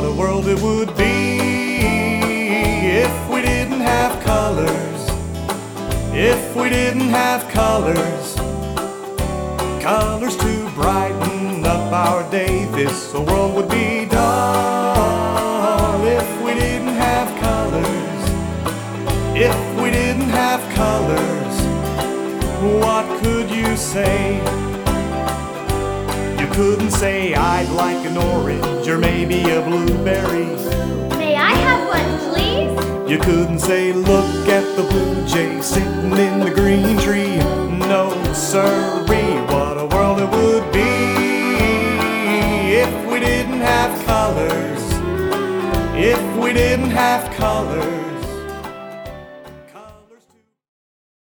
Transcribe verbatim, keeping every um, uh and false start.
What a world it would be if we didn't have colors. If we didn't have colors, colors to brighten up our day, this world would be dull. If we didn't have colors, if we didn't have colors, what could you say? You couldn't say I'd like an orange or maybe a blueberry. May I have one, please? You couldn't say look at the blue jay sitting in the green tree. No sirree, what a world it would be if we didn't have colors. If we didn't have colors.